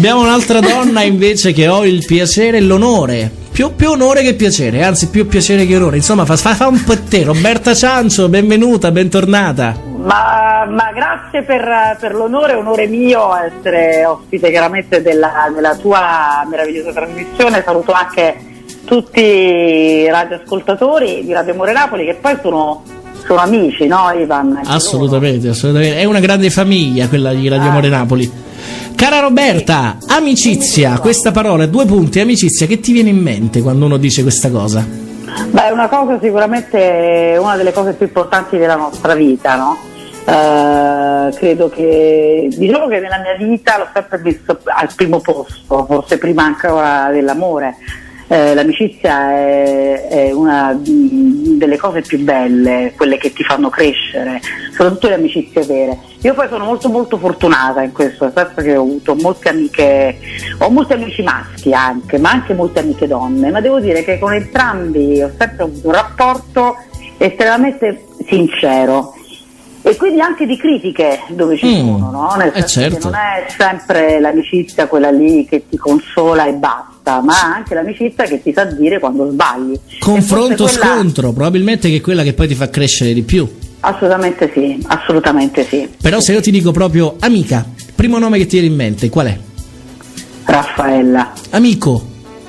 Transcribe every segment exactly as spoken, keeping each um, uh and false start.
Abbiamo un'altra donna invece che ho il piacere e l'onore, più, più onore che piacere, anzi più piacere che onore, insomma fa, fa, fa un po' te. Roberta Ciancio, benvenuta, bentornata. Ma, ma grazie per, per l'onore, onore mio essere ospite chiaramente della, della tua meravigliosa trasmissione. Saluto anche tutti i radioascoltatori di Radio Amore Napoli, che poi sono, sono amici, no Ivan? Assolutamente, assolutamente, è una grande famiglia quella di Radio Amore Napoli. Cara Roberta, amicizia, questa parola, due punti, amicizia, che ti viene in mente quando uno dice questa cosa? Beh, è una cosa sicuramente, una delle cose più importanti della nostra vita, no? Uh, credo che, diciamo che nella mia vita l'ho sempre messo al primo posto, forse prima ancora dell'amore. Eh, l'amicizia è, è una delle cose più belle, quelle che ti fanno crescere, soprattutto le amicizie vere. Io poi sono molto molto fortunata in questo, nel senso che ho avuto molte amiche, ho molti amici maschi anche, ma anche molte amiche donne, ma devo dire che con entrambi ho sempre avuto un rapporto estremamente sincero. E quindi anche di critiche dove ci mm, sono, no? Nel senso eh certo. che non è sempre l'amicizia quella lì che ti consola e basta, ma anche l'amicizia che ti sa dire quando sbagli. Confronto quella... scontro, probabilmente che è quella che poi ti fa crescere di più. Assolutamente sì, assolutamente sì. Però se io ti dico proprio amica, primo nome che ti viene in mente, qual è? Raffaella. Amico.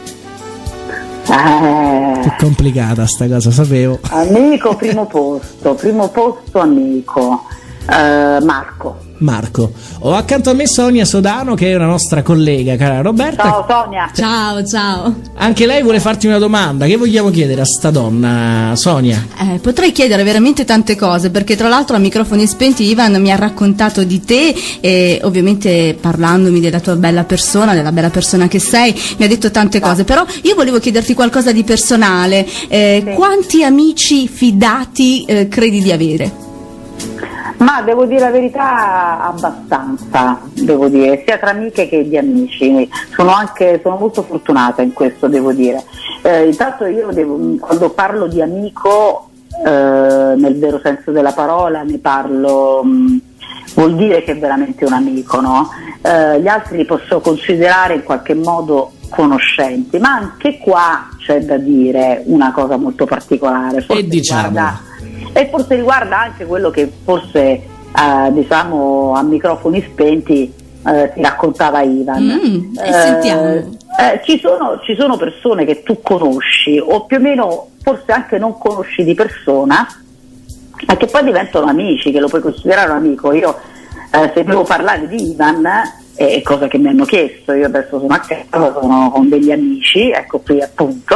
Eh, Più complicata sta cosa, sapevo. Amico, primo posto, primo posto amico. Uh, Marco. Marco. Ho accanto a me Sonia Sodano, che è una nostra collega, cara Roberta. Ciao Sonia. Ciao, ciao. Anche lei vuole farti una domanda. Che vogliamo chiedere a sta donna, Sonia? Eh, potrei chiedere veramente tante cose, perché tra l'altro a microfoni spenti Ivan mi ha raccontato di te e ovviamente parlandomi della tua bella persona, della bella persona che sei, mi ha detto tante cose, però io volevo chiederti qualcosa di personale. Eh, sì. Quanti amici fidati eh, credi di avere? Ma devo dire la verità, abbastanza, devo dire, sia tra amiche che di amici. Sono anche sono molto fortunata in questo, devo dire. Eh, intanto io devo, quando parlo di amico, eh, nel vero senso della parola, ne parlo, mh, vuol dire che è veramente un amico, no? Eh, gli altri li posso considerare in qualche modo conoscenti, ma anche qua c'è da dire una cosa molto particolare. Forse e diciamo... riguarda, e forse riguarda anche quello che forse eh, diciamo a microfoni spenti eh, ti raccontava Ivan. Mm, eh, e sentiamo. Eh, ci sono, ci sono persone che tu conosci o più o meno forse anche non conosci di persona, ma che poi diventano amici, che lo puoi considerare un amico. Io eh, se devo parlare di Ivan, è eh, cosa che mi hanno chiesto, io adesso sono a casa, sono con degli amici, ecco qui appunto,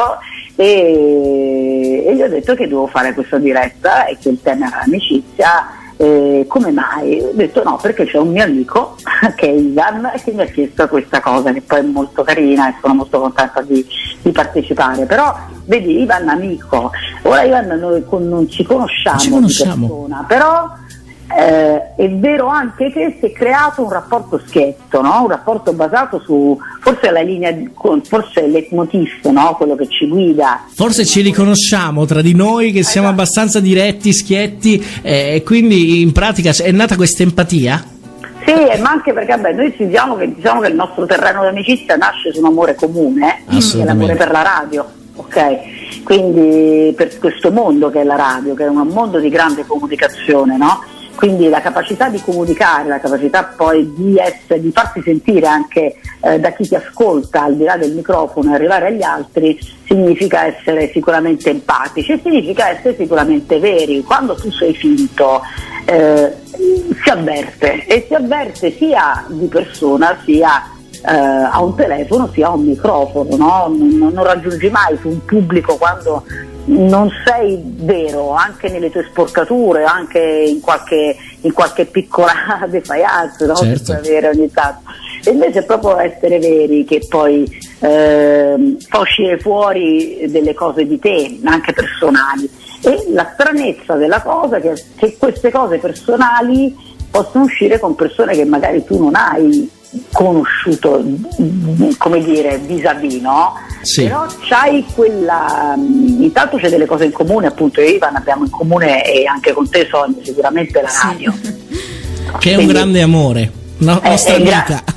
e, e gli ho detto che devo fare questa diretta e che il tema era l'amicizia. Eh, come mai? Ho detto no, perché c'è un mio amico che è Ivan che mi ha chiesto questa cosa, che poi è molto carina e sono molto contenta di, di partecipare. Però vedi, Ivan amico, ora Ivan noi con, non ci conosciamo, ci conosciamo. di persona, però eh, è vero anche che si è creato un rapporto schietto, no? Un rapporto basato su forse la linea, forse il leitmotiv, no? Quello che ci guida. Forse ci riconosciamo tra di noi che siamo esatto. abbastanza diretti, schietti, e eh, quindi in pratica è nata questa empatia? Sì, ma anche perché vabbè, noi diciamo che, diciamo che il nostro terreno di amicizia nasce su un amore comune, che è l'amore per la radio, ok? Quindi per questo mondo che è la radio, che è un mondo di grande comunicazione, no? Quindi la capacità di comunicare, la capacità poi di, essere, di farsi sentire anche eh, da chi ti ascolta al di là del microfono e arrivare agli altri, significa essere sicuramente empatici e significa essere sicuramente veri. Quando tu sei finto eh, si avverte, e si avverte sia di persona sia eh, a un telefono sia a un microfono, no? non, non raggiungi mai su un pubblico quando non sei vero, anche nelle tue sporcature, anche in qualche, in qualche piccola defiance, no? Certo. Che puoi avere ogni tanto. E invece è proprio essere veri che poi eh, fa uscire fuori delle cose di te, anche personali. E la stranezza della cosa è che, che queste cose personali possono uscire con persone che magari tu non hai conosciuto, come dire, vis-à-vis, no? Sì. Però c'hai quella, intanto c'è delle cose in comune, appunto io e Ivan abbiamo in comune, e anche con te Sonia sicuramente la radio, sì. che è un grande amore, no, è, nostra è amica gra-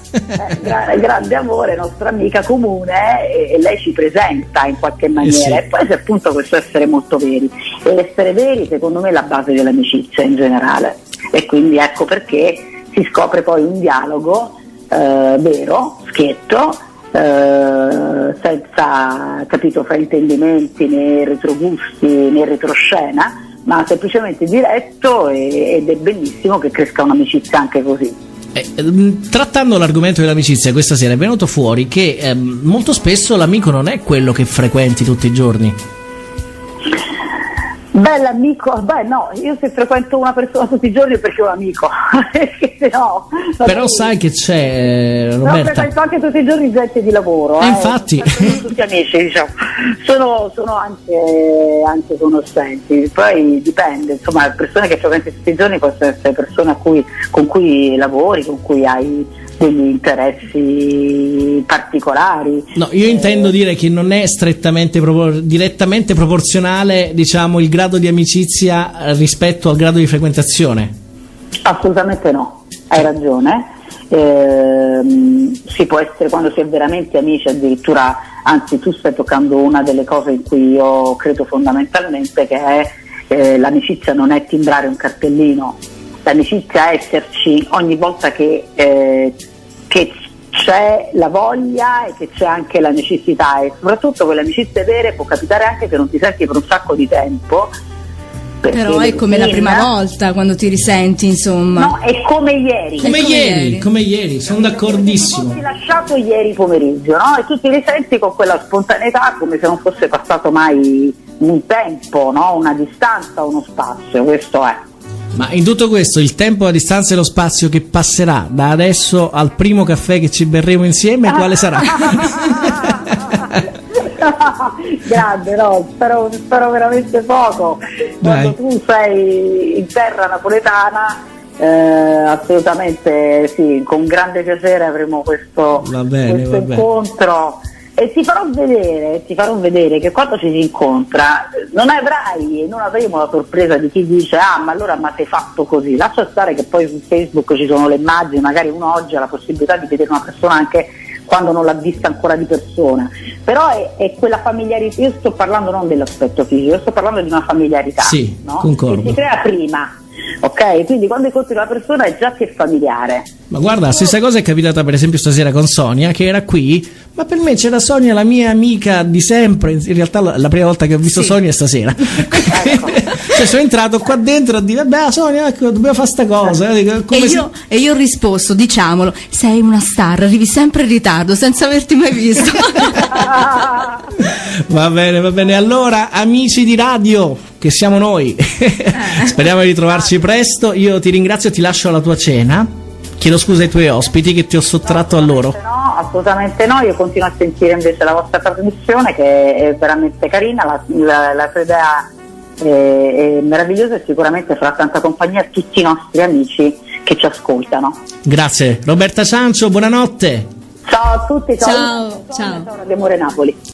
eh, gra- grande amore, nostra amica comune, e, e lei ci presenta in qualche maniera, eh sì. E poi c'è appunto questo essere molto veri, e l'essere veri secondo me è la base dell'amicizia in generale, e quindi ecco perché si scopre poi un dialogo eh, vero, schietto, eh, senza, capito, fraintendimenti né retrogusti né retroscena, ma semplicemente diretto, e, ed è bellissimo che cresca un'amicizia anche così. Eh, trattando l'argomento dell'amicizia, questa sera è venuto fuori che eh, molto spesso l'amico non è quello che frequenti tutti i giorni. Beh, l'amico, beh no, io se frequento una persona tutti i giorni è perché è un amico, perché se no... Però sai che c'è, Roberta... Però frequento anche tutti i giorni gente di lavoro, eh, eh, infatti... Sono tutti amici, diciamo, sono, sono anche, anche conoscenti, poi dipende, insomma, le persone che frequenti tutti i giorni possono essere persone a cui, con cui lavori, con cui hai degli interessi particolari. No, io eh, intendo dire che non è strettamente propor- direttamente proporzionale, diciamo, il grado di amicizia rispetto al grado di frequentazione. Assolutamente no, hai ragione. Eh, si può essere, quando si è veramente amici, addirittura, anzi tu stai toccando una delle cose in cui io credo fondamentalmente, che è eh, l'amicizia non è timbrare un cartellino, l'amicizia è esserci ogni volta che, eh, che c'è la voglia e che c'è anche la necessità, e soprattutto quelle amicizie vere può capitare anche che non ti senti per un sacco di tempo. Però è come la prima volta quando ti risenti, insomma. No, è come ieri. Come, come ieri, ieri, come ieri, sono d'accordissimo. Ti lasciato ieri pomeriggio, no? E tu ti risenti con quella spontaneità come se non fosse passato mai un tempo, no? Una distanza, uno spazio, questo è. Ma in tutto questo, il tempo, la distanza e lo spazio che passerà da adesso al primo caffè che ci berremo insieme, quale sarà? Grande, no, spero, spero veramente poco. Quando tu sei in terra napoletana, eh, assolutamente sì, con grande piacere avremo questo, va bene, questo va incontro. Bene. E ti farò vedere, ti farò vedere che quando ci si incontra non avrai, non avremo la sorpresa di chi dice ah ma allora ma sei fatto così. Lascia stare che poi su Facebook ci sono le immagini, magari uno oggi ha la possibilità di vedere una persona anche quando non l'ha vista ancora di persona, però è, è quella familiarità. Io sto parlando non dell'aspetto fisico, io sto parlando di una familiarità, sì, no? concordo. Che si crea prima. Ok, quindi quando incontri una persona è già che è familiare. Ma guarda, la stessa cosa è capitata per esempio stasera con Sonia, che era qui, ma per me c'era Sonia, la mia amica di sempre. In realtà la, la prima volta che ho visto sì. Sonia è stasera. Ecco. Cioè sono entrato qua dentro a dire vabbè Sonia, ecco, dobbiamo fare sta cosa. Come e, si... io, e io ho risposto, diciamolo, sei una star, arrivi sempre in ritardo senza averti mai visto. Va bene, va bene. Allora, amici di radio, che siamo noi, speriamo di ritrovarci presto. Io ti ringrazio e ti lascio alla tua cena. Chiedo scusa ai tuoi ospiti che ti ho sottratto a loro. No, assolutamente no, io continuo a sentire invece la vostra trasmissione, che è veramente carina, la, la, la tua idea è, è meravigliosa, e sicuramente farà tanta compagnia a tutti i nostri amici che ci ascoltano. Grazie. Roberta Ciancio, buonanotte. Ciao a tutti, ciao. Ciao, ciao. Ciao, Radio Amore Napoli.